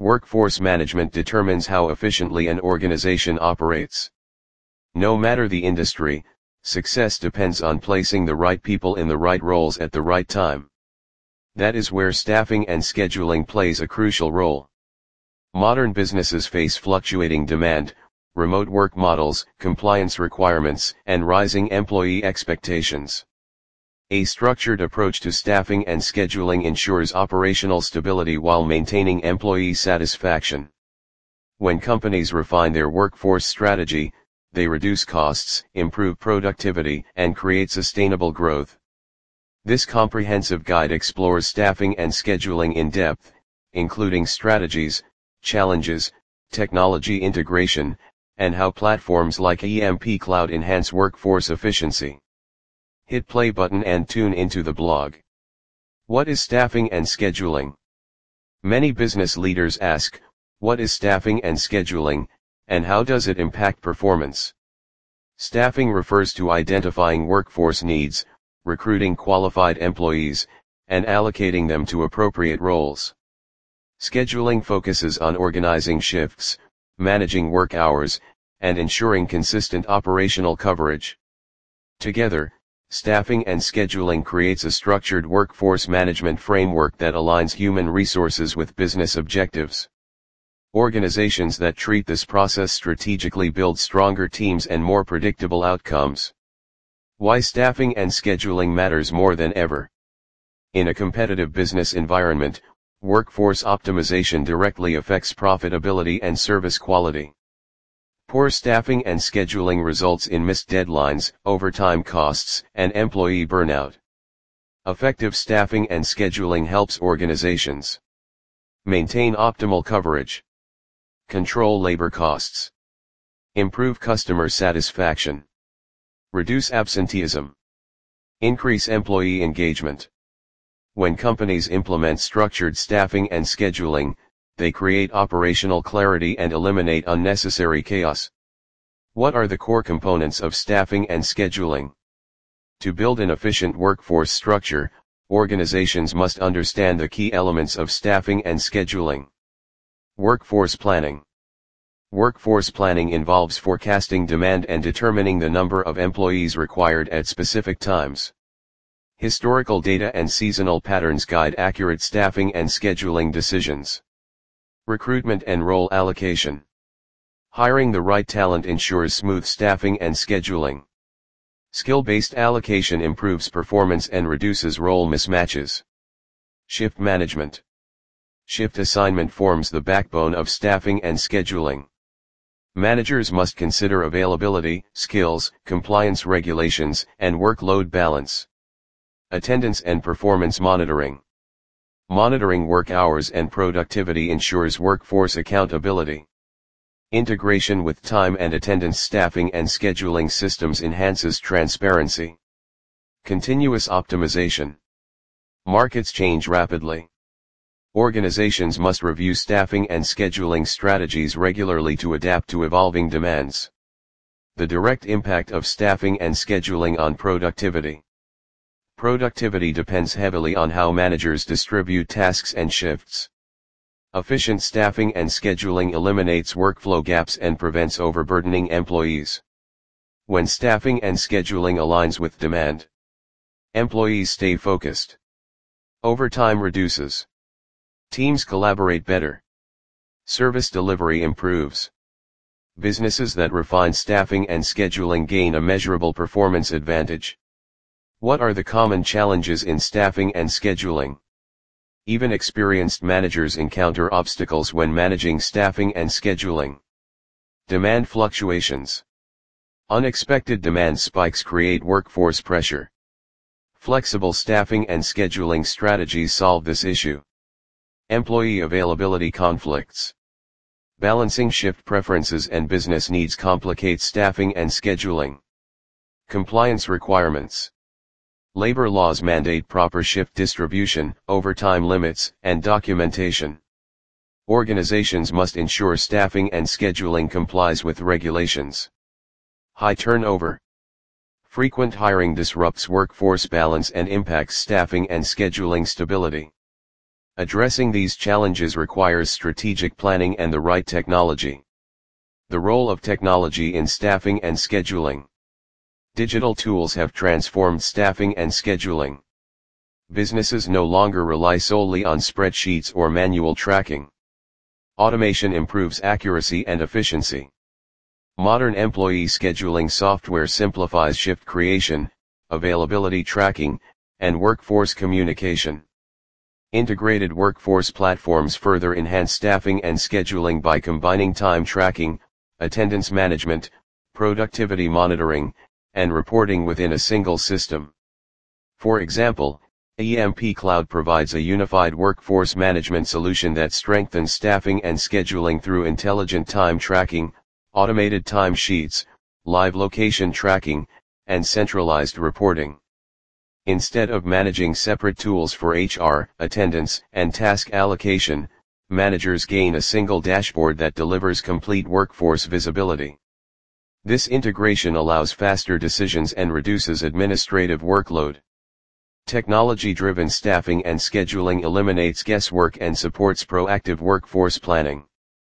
Workforce management determines how efficiently an organization operates. No matter the industry, success depends on placing the right people in the right roles at the right time. That is where staffing and scheduling plays a crucial role. Modern businesses face fluctuating demand, remote work models, compliance requirements, and rising employee expectations. A structured approach to staffing and scheduling ensures operational stability while maintaining employee satisfaction. When companies refine their workforce strategy, they reduce costs, improve productivity, and create sustainable growth. This comprehensive guide explores staffing and scheduling in depth, including strategies, challenges, technology integration, and how platforms like EMP Cloud enhance workforce efficiency. Hit play button and tune into the blog. What is staffing and scheduling? Many business leaders ask, what is staffing and scheduling, and how does it impact performance? Staffing refers to identifying workforce needs, recruiting qualified employees, and allocating them to appropriate roles. Scheduling focuses on organizing shifts, managing work hours, and ensuring consistent operational coverage. Together, staffing and scheduling creates a structured workforce management framework that aligns human resources with business objectives. Organizations that treat this process strategically build stronger teams and more predictable outcomes. Why staffing and scheduling matters more than ever. In a competitive business environment, workforce optimization directly affects profitability and service quality. Poor staffing and scheduling results in missed deadlines, overtime costs, and employee burnout. Effective staffing and scheduling helps organizations maintain optimal coverage, control labor costs, improve customer satisfaction, reduce absenteeism, increase employee engagement. When companies implement structured staffing and scheduling, they create operational clarity and eliminate unnecessary chaos. What are the core components of staffing and scheduling? To build an efficient workforce structure, organizations must understand the key elements of staffing and scheduling. Workforce planning. Workforce planning involves forecasting demand and determining the number of employees required at specific times. Historical data and seasonal patterns guide accurate staffing and scheduling decisions. Recruitment and role allocation. Hiring the right talent ensures smooth staffing and scheduling. Skill-based allocation improves performance and reduces role mismatches. Shift management. Shift assignment forms the backbone of staffing and scheduling. Managers must consider availability, skills, compliance regulations, and workload balance. Attendance and performance monitoring. Monitoring work hours and productivity ensures workforce accountability. Integration with time and attendance staffing and scheduling systems enhances transparency. Continuous optimization. Markets change rapidly. Organizations must review staffing and scheduling strategies regularly to adapt to evolving demands. The direct impact of staffing and scheduling on productivity. Productivity depends heavily on how managers distribute tasks and shifts. Efficient staffing and scheduling eliminates workflow gaps and prevents overburdening employees. When staffing and scheduling aligns with demand, employees stay focused. Overtime reduces. Teams collaborate better. Service delivery improves. Businesses that refine staffing and scheduling gain a measurable performance advantage. What are the common challenges in staffing and scheduling? Even experienced managers encounter obstacles when managing staffing and scheduling. Demand fluctuations. Unexpected demand spikes create workforce pressure. Flexible staffing and scheduling strategies solve this issue. Employee availability conflicts. Balancing shift preferences and business needs complicates staffing and scheduling. Compliance requirements. Labor laws mandate proper shift distribution, overtime limits, and documentation. Organizations must ensure staffing and scheduling complies with regulations. High turnover. Frequent hiring disrupts workforce balance and impacts staffing and scheduling stability. Addressing these challenges requires strategic planning and the right technology. The role of technology in staffing and scheduling. Digital tools have transformed staffing and scheduling. Businesses no longer rely solely on spreadsheets or manual tracking. Automation improves accuracy and efficiency. Modern employee scheduling software simplifies shift creation, availability tracking, and workforce communication. Integrated workforce platforms further enhance staffing and scheduling by combining time tracking, attendance management, productivity monitoring, and reporting within a single system. For example, EMP Cloud provides a unified workforce management solution that strengthens staffing and scheduling through intelligent time tracking, automated time sheets, live location tracking, and centralized reporting. Instead of managing separate tools for HR, attendance, and task allocation, managers gain a single dashboard that delivers complete workforce visibility. This integration allows faster decisions and reduces administrative workload. Technology-driven staffing and scheduling eliminates guesswork and supports proactive workforce planning.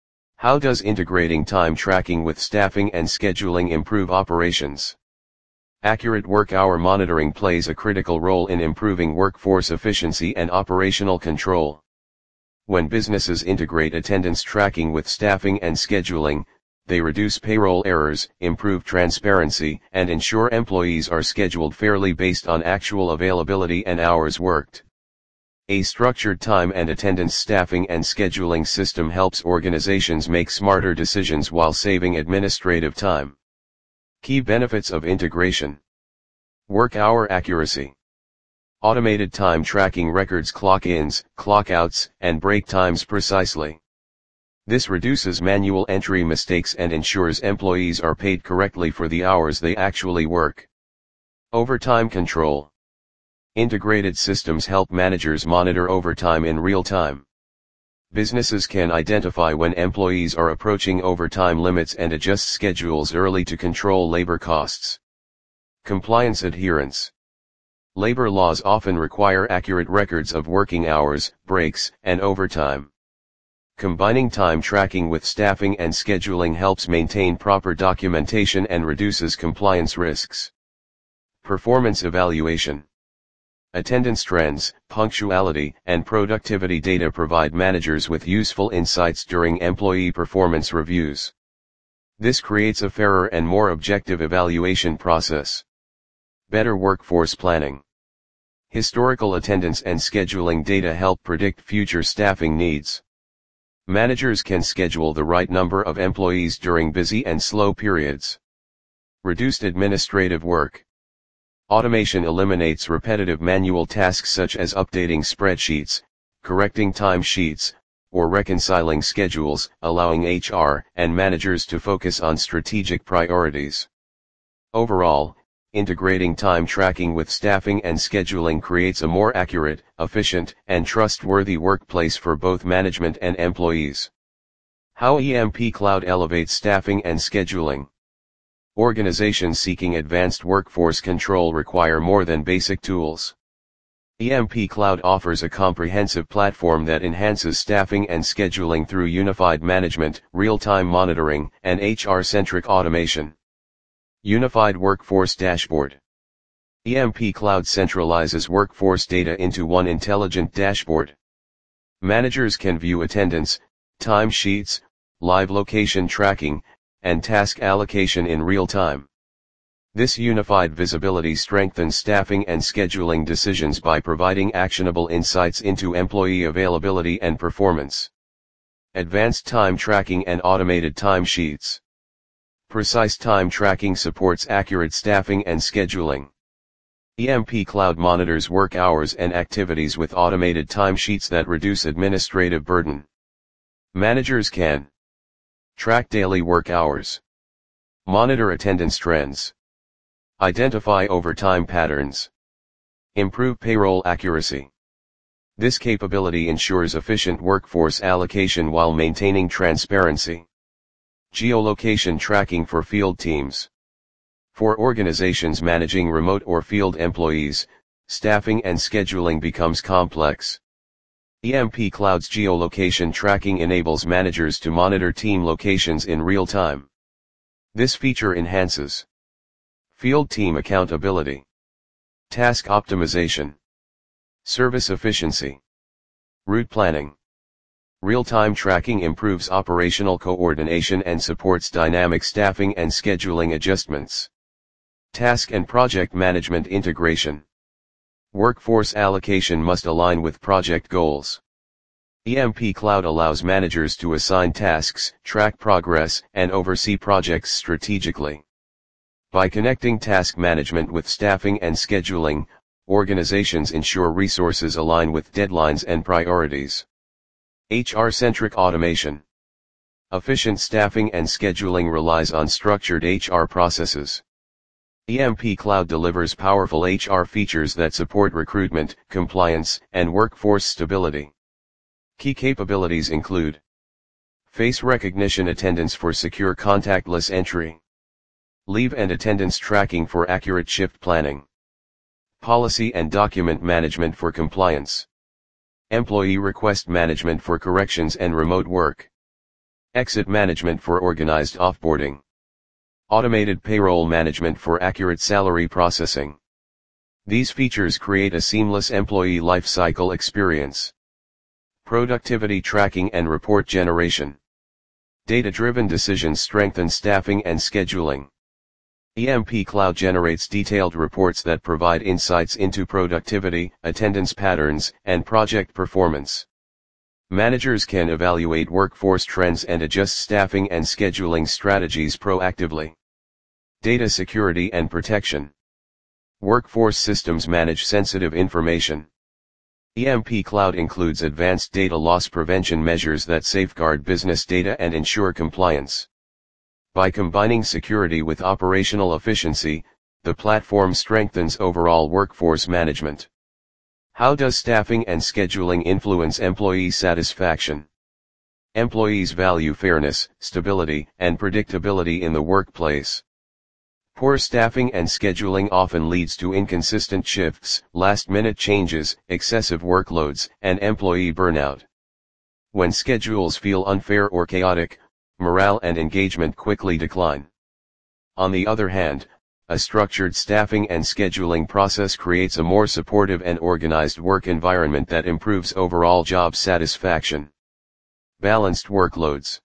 How does integrating time tracking with staffing and scheduling improve operations? Accurate work hour monitoring plays a critical role in improving workforce efficiency and operational control. When businesses integrate attendance tracking with staffing and scheduling, they reduce payroll errors, improve transparency, and ensure employees are scheduled fairly based on actual availability and hours worked. A structured time and attendance staffing and scheduling system helps organizations make smarter decisions while saving administrative time. Key benefits of integration. Work hour accuracy. Automated time tracking records clock-ins, clock-outs, and break times precisely. This reduces manual entry mistakes and ensures employees are paid correctly for the hours they actually work. Overtime control. Integrated systems help managers monitor overtime in real time. Businesses can identify when employees are approaching overtime limits and adjust schedules early to control labor costs. Compliance adherence. Labor laws often require accurate records of working hours, breaks, and overtime. Combining time tracking with staffing and scheduling helps maintain proper documentation and reduces compliance risks. Performance evaluation. Attendance trends, punctuality, and productivity data provide managers with useful insights during employee performance reviews. This creates a fairer and more objective evaluation process. Better workforce planning. Historical attendance and scheduling data help predict future staffing needs. Managers can schedule the right number of employees during busy and slow periods. Reduced administrative work. Automation eliminates repetitive manual tasks such as updating spreadsheets, correcting time sheets, or reconciling schedules, allowing HR and managers to focus on strategic priorities. Overall, integrating time tracking with staffing and scheduling creates a more accurate, efficient, and trustworthy workplace for both management and employees. How EMP Cloud elevates staffing and scheduling. Organizations seeking advanced workforce control require more than basic tools. EMP Cloud offers a comprehensive platform that enhances staffing and scheduling through unified management, real-time monitoring, and HR-centric automation. Unified Workforce Dashboard. EMP Cloud centralizes workforce data into one intelligent dashboard. Managers can view attendance, time sheets, live location tracking, and task allocation in real time. This unified visibility strengthens staffing and scheduling decisions by providing actionable insights into employee availability and performance. Advanced time tracking and automated time sheets. Precise time tracking supports accurate staffing and scheduling. EMP Cloud monitors work hours and activities with automated timesheets that reduce administrative burden. Managers can track daily work hours, monitor attendance trends, identify overtime patterns, improve payroll accuracy. This capability ensures efficient workforce allocation while maintaining transparency. Geolocation tracking for field teams. For organizations managing remote or field employees, staffing and scheduling becomes complex. EMP Cloud's geolocation tracking enables managers to monitor team locations in real time. This feature enhances field team accountability, task optimization, service efficiency, route planning. Real-time tracking improves operational coordination and supports dynamic staffing and scheduling adjustments. Task and project management integration. Workforce allocation must align with project goals. EMP Cloud allows managers to assign tasks, track progress, and oversee projects strategically. By connecting task management with staffing and scheduling, organizations ensure resources align with deadlines and priorities. HR-centric automation. Efficient staffing and scheduling relies on structured HR processes. EMP Cloud delivers powerful HR features that support recruitment, compliance, and workforce stability. Key capabilities include face recognition attendance for secure contactless entry, leave and attendance tracking for accurate shift planning, policy and document management for compliance, employee request management for corrections and remote work, exit management for organized offboarding, automated payroll management for accurate salary processing. These features create a seamless employee lifecycle experience. Productivity tracking and report generation. Data-driven decisions strengthen staffing and scheduling. EMP Cloud generates detailed reports that provide insights into productivity, attendance patterns, and project performance. Managers can evaluate workforce trends and adjust staffing and scheduling strategies proactively. Data security and protection. Workforce systems manage sensitive information. EMP Cloud includes advanced data loss prevention measures that safeguard business data and ensure compliance. By combining security with operational efficiency, the platform strengthens overall workforce management. How does staffing and scheduling influence employee satisfaction? Employees value fairness, stability, and predictability in the workplace. Poor staffing and scheduling often leads to inconsistent shifts, last-minute changes, excessive workloads, and employee burnout. When schedules feel unfair or chaotic, morale and engagement quickly decline. On the other hand, a structured staffing and scheduling process creates a more supportive and organized work environment that improves overall job satisfaction. Balanced workloads.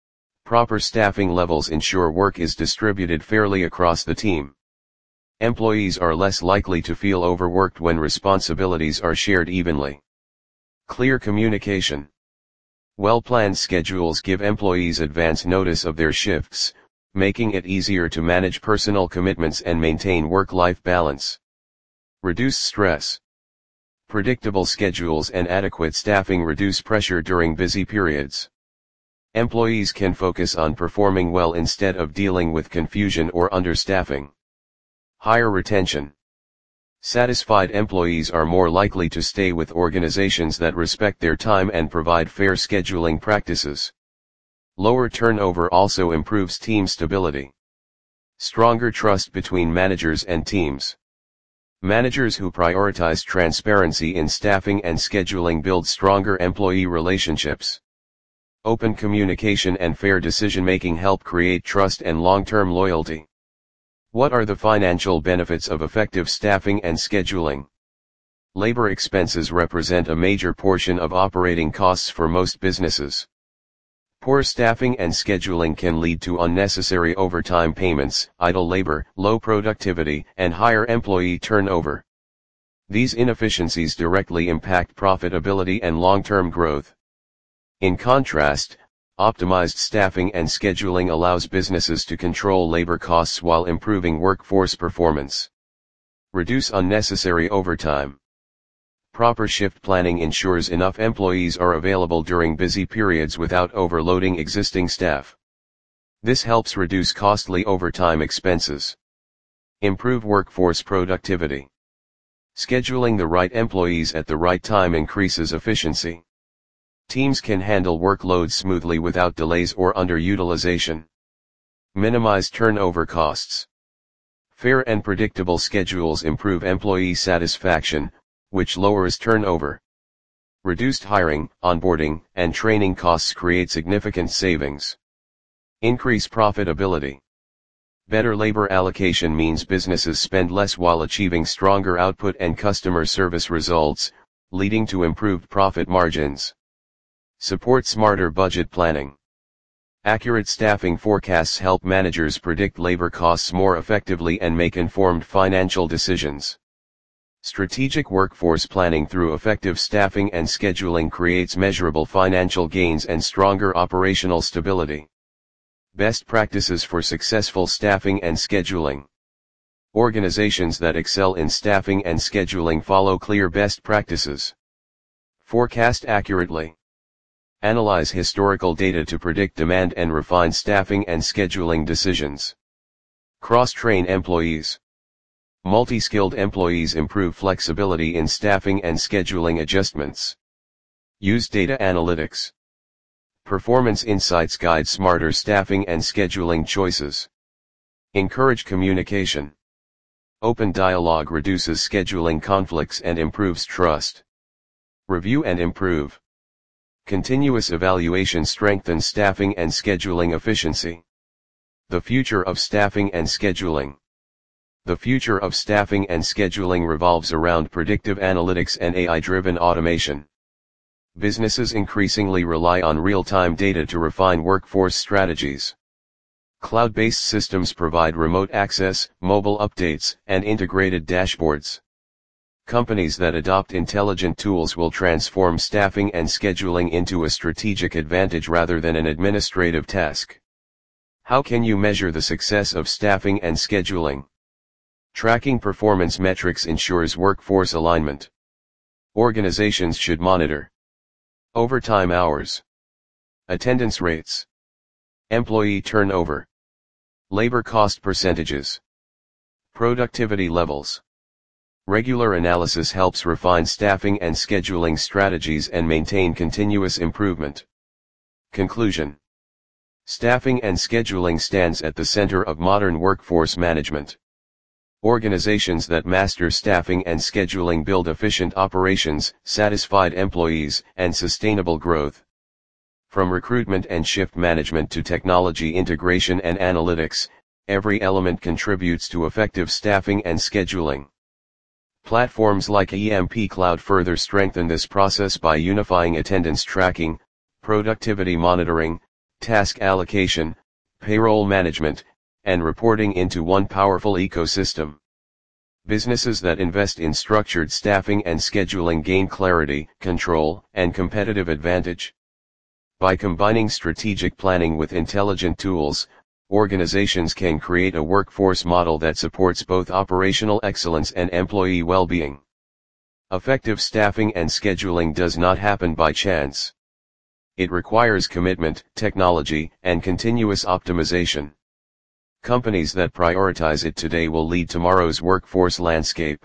Proper staffing levels ensure work is distributed fairly across the team. Employees are less likely to feel overworked when responsibilities are shared evenly. Clear communication. Well-planned schedules give employees advance notice of their shifts, making it easier to manage personal commitments and maintain work-life balance. Reduce stress. Predictable schedules and adequate staffing reduce pressure during busy periods. Employees can focus on performing well instead of dealing with confusion or understaffing. Higher retention. Satisfied employees are more likely to stay with organizations that respect their time and provide fair scheduling practices. Lower turnover also improves team stability. Stronger trust between managers and teams. Managers who prioritize transparency in staffing and scheduling build stronger employee relationships. Open communication and fair decision-making help create trust and long-term loyalty. What are the financial benefits of effective staffing and scheduling? Labor expenses represent a major portion of operating costs for most businesses. Poor staffing and scheduling can lead to unnecessary overtime payments, idle labor, low productivity, and higher employee turnover. These inefficiencies directly impact profitability and long-term growth. In contrast, optimized staffing and scheduling allows businesses to control labor costs while improving workforce performance. Reduce unnecessary overtime. Proper shift planning ensures enough employees are available during busy periods without overloading existing staff. This helps reduce costly overtime expenses. Improve workforce productivity. Scheduling the right employees at the right time increases efficiency. Teams can handle workloads smoothly without delays or underutilization. Minimize turnover costs. Fair and predictable schedules improve employee satisfaction, which lowers turnover. Reduced hiring, onboarding, and training costs create significant savings. Increase profitability. Better labor allocation means businesses spend less while achieving stronger output and customer service results, leading to improved profit margins. Support smarter budget planning. Accurate staffing forecasts help managers predict labor costs more effectively and make informed financial decisions. Strategic workforce planning through effective staffing and scheduling creates measurable financial gains and stronger operational stability. Best practices for successful staffing and scheduling. Organizations that excel in staffing and scheduling follow clear best practices. Forecast accurately. Analyze historical data to predict demand and refine staffing and scheduling decisions. Cross-train employees. Multi-skilled employees improve flexibility in staffing and scheduling adjustments. Use data analytics. Performance insights guide smarter staffing and scheduling choices. Encourage communication. Open dialogue reduces scheduling conflicts and improves trust. Review and improve. Continuous evaluation strengthens staffing and scheduling efficiency. The future of staffing and scheduling. The future of staffing and scheduling revolves around predictive analytics and AI-driven automation. Businesses increasingly rely on real-time data to refine workforce strategies. Cloud-based systems provide remote access, mobile updates, and integrated dashboards. Companies that adopt intelligent tools will transform staffing and scheduling into a strategic advantage rather than an administrative task. How can you measure the success of staffing and scheduling? Tracking performance metrics ensures workforce alignment. Organizations should monitor overtime hours, attendance rates, employee turnover, labor cost percentages, productivity levels. Regular analysis helps refine staffing and scheduling strategies and maintain continuous improvement. Conclusion. Staffing and scheduling stands at the center of modern workforce management. Organizations that master staffing and scheduling build efficient operations, satisfied employees, and sustainable growth. From recruitment and shift management to technology integration and analytics, every element contributes to effective staffing and scheduling. Platforms like EMP Cloud further strengthen this process by unifying attendance tracking, productivity monitoring, task allocation, payroll management, and reporting into one powerful ecosystem. Businesses that invest in structured staffing and scheduling gain clarity, control, and competitive advantage. By combining strategic planning with intelligent tools, organizations can create a workforce model that supports both operational excellence and employee well-being. Effective staffing and scheduling does not happen by chance. It requires commitment, technology, and continuous optimization. Companies that prioritize it today will lead tomorrow's workforce landscape.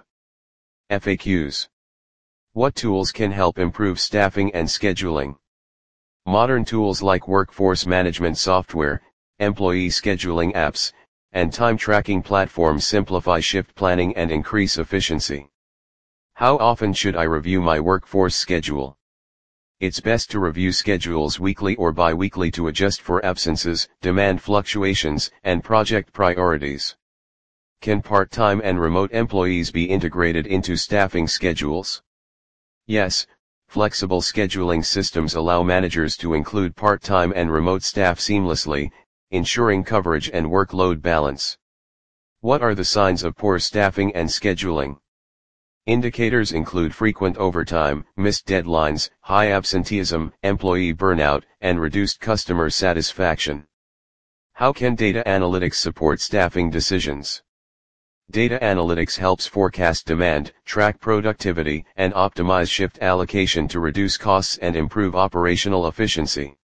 FAQs. What tools can help improve staffing and scheduling? Modern tools like workforce management software, employee scheduling apps, and time tracking platforms simplify shift planning and increase efficiency. How often should I review my workforce schedule? It's best to review schedules weekly or bi-weekly to adjust for absences, demand fluctuations, and project priorities. Can part-time and remote employees be integrated into staffing schedules? Yes, flexible scheduling systems allow managers to include part-time and remote staff seamlessly, ensuring coverage and workload balance. What are the signs of poor staffing and scheduling? Indicators include frequent overtime, missed deadlines, high absenteeism, employee burnout, and reduced customer satisfaction. How can data analytics support staffing decisions? Data analytics helps forecast demand, track productivity, and optimize shift allocation to reduce costs and improve operational efficiency.